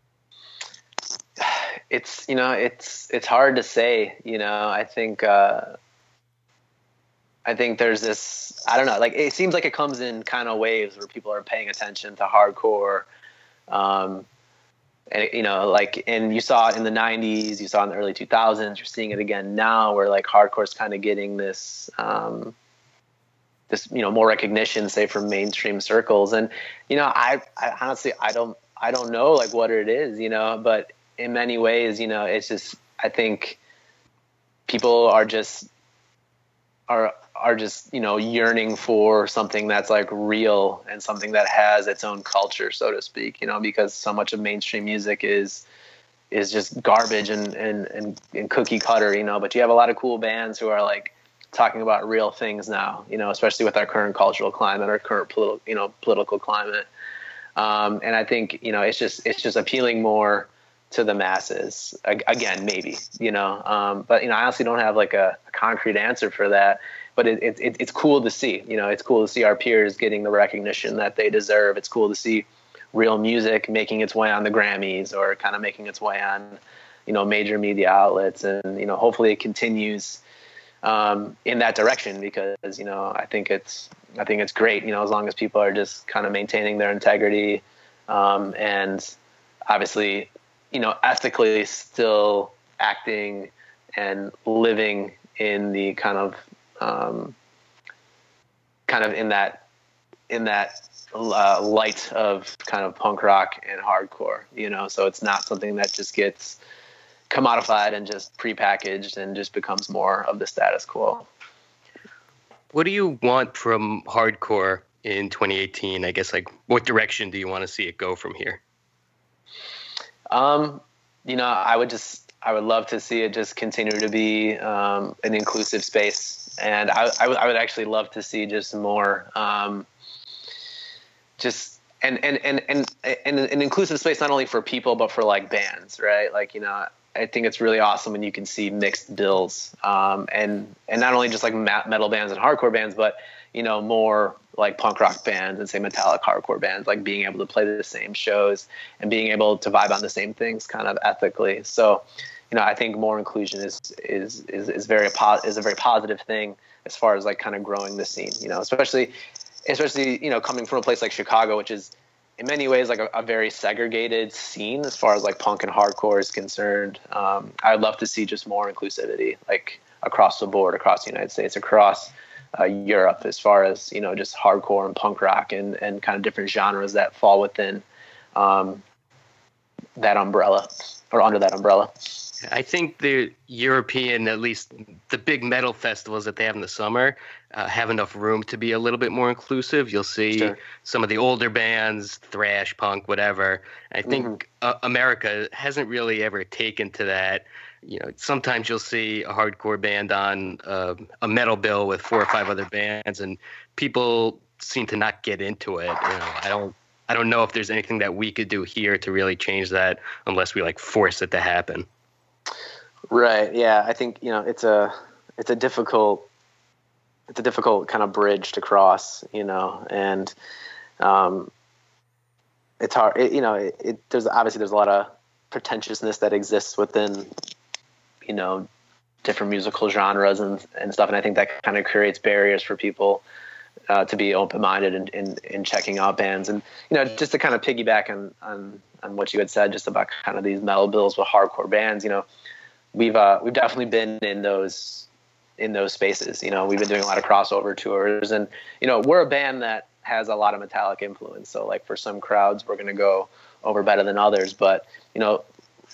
It's, you know, it's it's hard to say, you know. I think uh I think there's this, I don't know, like it seems like it comes in kind of waves where people are paying attention to hardcore. Um, and, you know, like, and you saw it in the nineties, you saw it in the early two thousands, you're seeing it again now where like hardcore is kind of getting this, um, this, you know, more recognition, say, from mainstream circles. And, you know, I, I honestly, I don't, I don't know like what it is, you know, but in many ways, you know, it's just, I think people are just, are, are just, you know, yearning for something that's like real and something that has its own culture, so to speak, you know, because so much of mainstream music is, is just garbage and, and, and, and cookie cutter, you know, but you have a lot of cool bands who are like talking about real things now, you know, especially with our current cultural climate, our current political, you know, political climate. Um, and I think, you know, it's just, it's just appealing more to the masses. Again, maybe, you know, um, but, you know, I honestly don't have like a, a concrete answer for that, but it, it, it, it's cool to see, you know, it's cool to see our peers getting the recognition that they deserve. It's cool to see real music making its way on the Grammys or kind of making its way on, you know, major media outlets. And, you know, hopefully it continues um, in that direction, because, you know, I think it's, I think it's great, you know, as long as people are just kind of maintaining their integrity um, and obviously, you know, ethically still acting and living in the kind of, um, kind of in that, in that uh, light of kind of punk rock and hardcore, you know, so it's not something that just gets commodified and just prepackaged and just becomes more of the status quo. What do you want from hardcore in twenty eighteen? I guess, like, what direction do you want to see it go from here? Um, you know, I would just, I would love to see it just continue to be um, an inclusive space. And I, I, w- I would actually love to see just more, um, just, and, and, and, and, and an inclusive space, not only for people, but for like bands, right? Like, you know, I think it's really awesome when you can see mixed bills, um, and, and not only just like metal bands and hardcore bands, but, you know, more like punk rock bands and say metallic hardcore bands, like being able to play the same shows and being able to vibe on the same things kind of ethically. So, you know, I think more inclusion is, is, is, is very, po- is a very positive thing as far as like kind of growing the scene, you know, especially, especially, you know, coming from a place like Chicago, which is in many ways like a, a very segregated scene as far as like punk and hardcore is concerned. Um, I'd love to see just more inclusivity, like across the board, across the United States, across Uh, Europe, as far as, you know, just hardcore and punk rock and, and kind of different genres that fall within um, that umbrella or under that umbrella. I think the European, at least the big metal festivals that they have in the summer, uh, have enough room to be a little bit more inclusive. You'll see Sure. some of the older bands, thrash, punk, whatever. I think Mhm. uh, America hasn't really ever taken to that. You know, sometimes you'll see a hardcore band on uh, a metal bill with four or five other bands, and people seem to not get into it. You know, I don't, I don't know if there's anything that we could do here to really change that, unless we like force it to happen. Right. Yeah. I think, you know, it's a, it's a difficult, it's a difficult kind of bridge to cross, you know, and um, it's hard, it, you know, it, it, there's obviously there's a lot of pretentiousness that exists within, you know, different musical genres and, and stuff. And I think that kind of creates barriers for people uh, to be open-minded in, in, in checking out bands. And, you know, just to kind of piggyback on, on, on what you had said, just about kind of these metal bills with hardcore bands, you know, we've, uh, we've definitely been in those, in those spaces. You know, we've been doing a lot of crossover tours, and, you know, we're a band that has a lot of metallic influence. So like for some crowds, we're going to go over better than others. But, you know,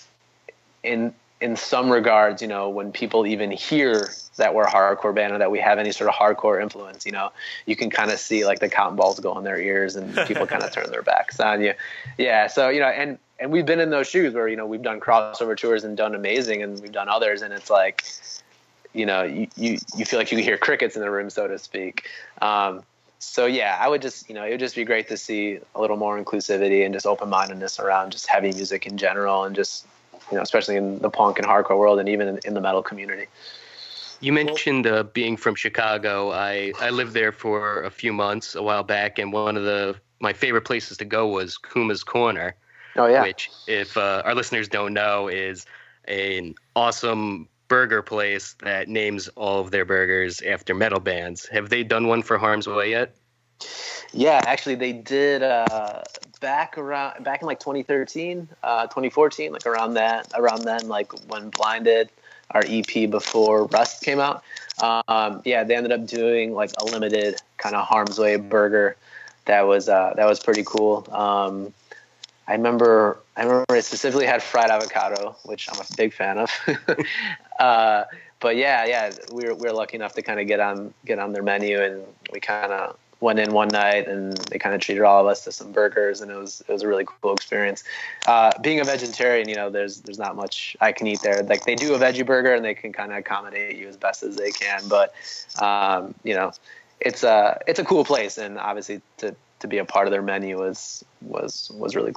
in, in some regards, you know, when people even hear that we're a hardcore band or that we have any sort of hardcore influence, you know, you can kind of see like the cotton balls go in their ears and people kind of turn their backs on you. Yeah. So, you know, and, and we've been in those shoes where, you know, we've done crossover tours and done amazing, and we've done others. And it's like, you know, you, you, you feel like you can hear crickets in the room, so to speak. Um, so yeah, I would just, you know, it would just be great to see a little more inclusivity and just open-mindedness around just heavy music in general, and just, you know, especially in the punk and hardcore world, and even in, in the metal community. You mentioned uh, being from Chicago. I, I lived there for a few months a while back, and one of the my favorite places to go was Kuma's Corner. Oh yeah. Which, if uh, our listeners don't know, is an awesome burger place that names all of their burgers after metal bands. Have they done one for Harm's Way yet? Yeah, actually they did uh, back around back in like twenty thirteen, uh, twenty fourteen, like around that, around then, like when Blinded, our E P before Rust came out. Um, yeah, they ended up doing like a limited kind of Harm's Way burger. That was uh, that was pretty cool. Um, I remember I remember it specifically had fried avocado, which I'm a big fan of. uh, but yeah, yeah, we were we were lucky enough to kind of get on get on their menu, and we kind of went in one night, and they kind of treated all of us to some burgers, and it was it was a really cool experience. Uh, being a vegetarian, you know, there's there's not much I can eat there. Like they do a veggie burger, and they can kind of accommodate you as best as they can. But um, you know, it's a it's a cool place, and obviously to to be a part of their menu was was was really cool.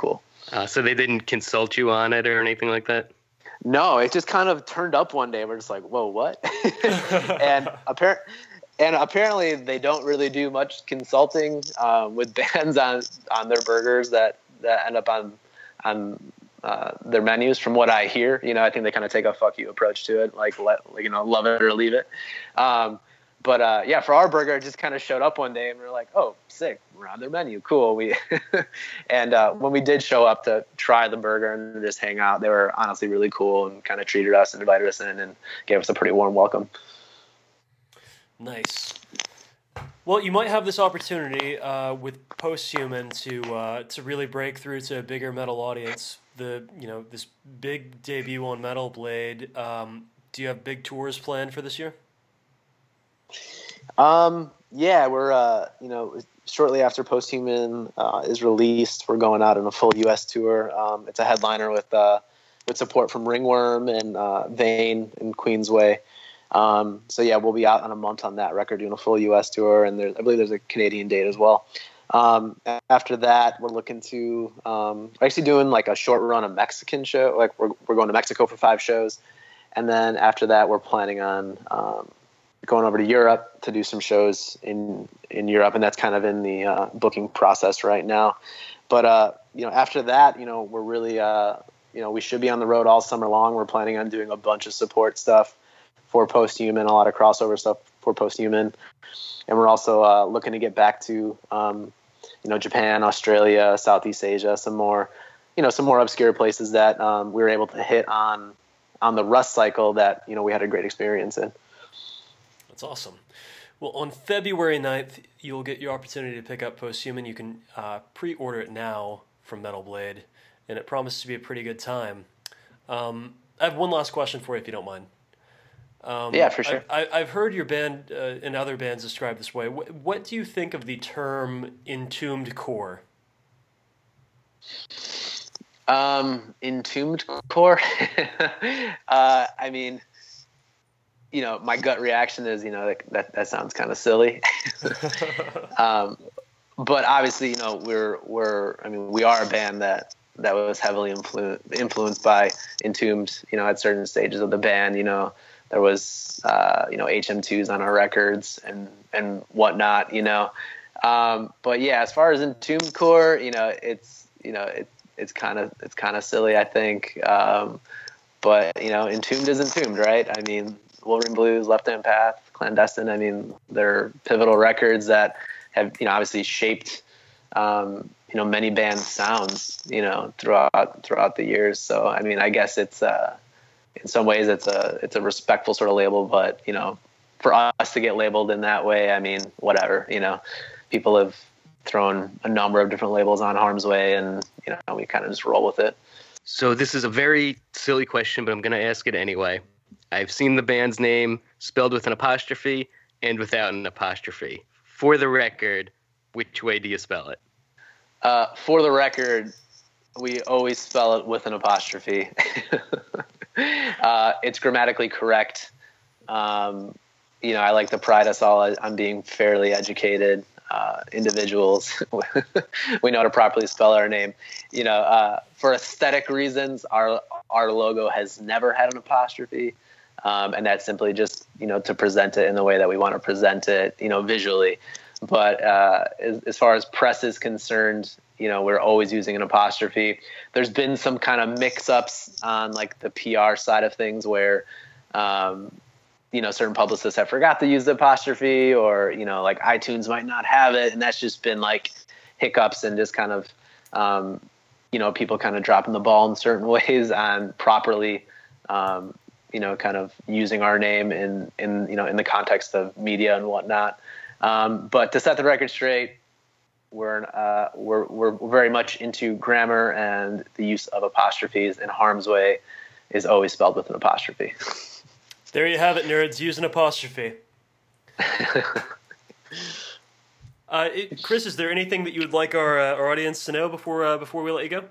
Uh, so they didn't consult you on it or anything like that? No, it just kind of turned up one day. We're just like, whoa, what? and appar- and apparently they don't really do much consulting um, with bands on, on their burgers that, that end up on on uh, their menus. From what I hear, you know, I think they kind of take a fuck you approach to it, like let you know, love it or leave it. Um, but uh, yeah, for our burger, it just kind of showed up one day, and we were like, oh, sick, we're on their menu, cool. We and uh, when we did show up to try the burger and just hang out, they were honestly really cool and kind of treated us and invited us in and gave us a pretty warm welcome. Nice. Well, you might have this opportunity uh, with Posthuman to uh, to really break through to a bigger metal audience. The you know this big debut on Metal Blade. Um, do you have big tours planned for this year? Um, yeah, we're, uh, you know, shortly after Posthuman uh, is released, we're going out on a full U S tour. Um, it's a headliner with, uh, with support from Ringworm and, uh, Vane and Queensway. Um, so yeah, we'll be out on a month on that record doing a full U S tour. And there, I believe there's a Canadian date as well. Um, after that, we're looking to, um, we're actually doing like a short run of Mexican show. Like we're, we're going to Mexico for five shows. And then after that, we're planning on, um, going over to Europe to do some shows in, in Europe. And that's kind of in the uh, booking process right now. But, uh, you know, after that, you know, we're really, uh, you know, we should be on the road all summer long. We're planning on doing a bunch of support stuff for Posthuman, a lot of crossover stuff for Posthuman. And we're also uh, looking to get back to, um, you know, Japan, Australia, Southeast Asia, some more, you know, some more obscure places that um, we were able to hit on, on the Rust cycle that, you know, we had a great experience in. That's awesome. Well, on February ninth, you'll get your opportunity to pick up Posthuman. You can uh, pre-order it now from Metal Blade, and it promises to be a pretty good time. Um, I have one last question for you, if you don't mind. Um, yeah, for sure. I, I, I've heard your band uh, and other bands described this way. What, what do you think of the term entombed core? Um, entombed core? uh, I mean... you know, my gut reaction is, you know, that that, that sounds kind of silly. um, but obviously, you know, we're, we're, I mean, we are a band that, that was heavily influ- influenced by Entombed, you know, at certain stages of the band. You know, there was, uh, you know, H M twos on our records and, and whatnot, you know. Um, but yeah, as far as Entombed core, you know, it's, you know, it, it's kind of, it's kind of silly, I think. Um, but, you know, Entombed is Entombed, right? I mean, Wolverine Blues, Left Hand Path, Clandestine. I mean, they're pivotal records that have, you know, obviously shaped, um, you know, many bands' sounds, you know, throughout throughout the years. So, I mean, I guess it's, uh, in some ways, it's a it's a respectful sort of label. But, you know, for us to get labeled in that way, I mean, whatever. You know, people have thrown a number of different labels on Harm's Way, and you know, we kind of just roll with it. So this is a very silly question, but I'm going to ask it anyway. I've seen the band's name spelled with an apostrophe and without an apostrophe. For the record, which way do you spell it? Uh, for the record, we always spell it with an apostrophe. uh, it's grammatically correct. Um, you know, I like to pride us all on being fairly educated uh, individuals. We know how to properly spell our name. You know, uh, for aesthetic reasons, our our logo has never had an apostrophe. Um, and that's simply just, you know, to present it in the way that we want to present it, you know, visually. But uh, as, as far as press is concerned, you know, we're always using an apostrophe. There's been some kind of mix-ups on, like, the P R side of things where, um, you know, certain publicists have forgot to use the apostrophe, or, you know, like iTunes might not have it. And that's just been, like, hiccups and just kind of, um, you know, people kind of dropping the ball in certain ways on properly um you know, kind of using our name in, in, you know, in the context of media and whatnot. Um, but to set the record straight, we're, uh, we're, we're very much into grammar, and the use of apostrophes in Harm's Way is always spelled with an apostrophe. There you have it, nerds. Use an apostrophe. uh, it, Chris, is there anything that you would like our, uh, our audience to know before, uh, before we let you go?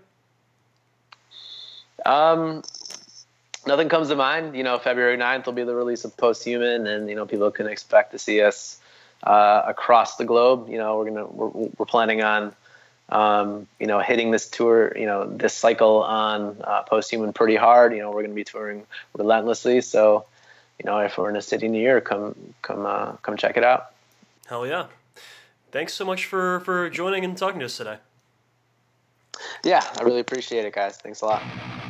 Um, Nothing comes to mind. You know, February ninth will be the release of Posthuman, and, you know, people can expect to see us uh, across the globe. You know, we're gonna we're, we're planning on um, you know, hitting this tour, you know, this cycle on uh, Posthuman pretty hard. You know, we're going to be touring relentlessly. So, you know, if we're in a city near here, come, come, uh, come check it out. Hell yeah. Thanks so much for, for joining and talking to us today. Yeah, I really appreciate it, guys. Thanks a lot.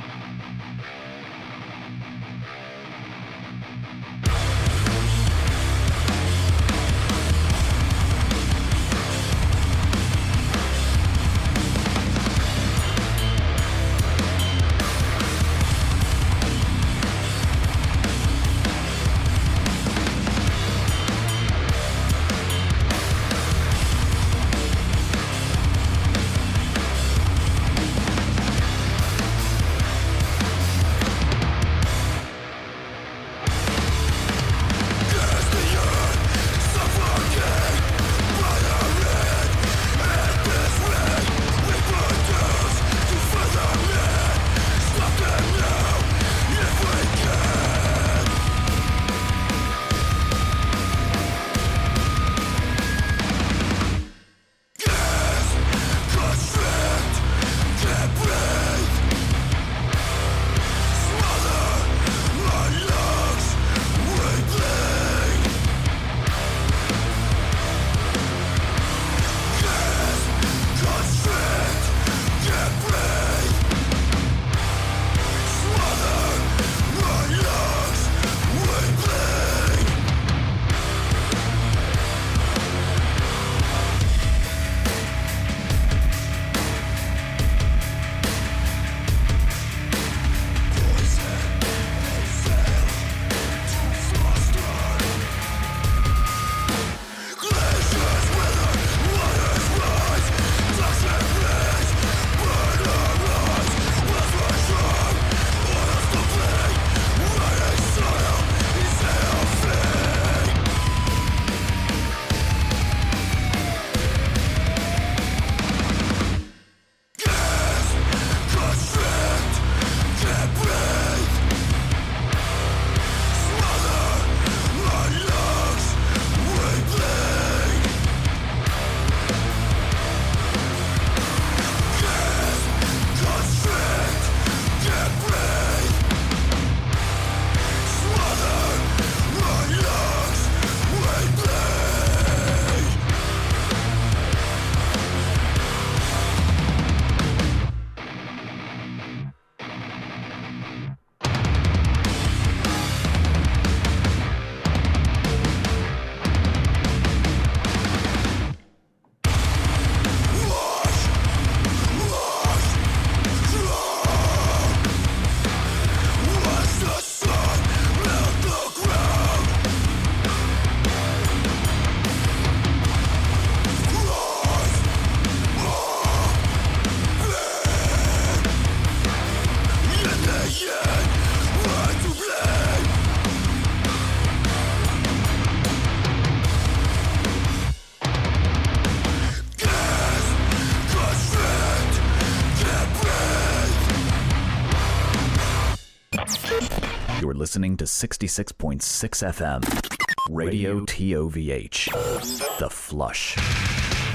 You're listening to sixty-six point six F M, Radio T O V H, The Flush.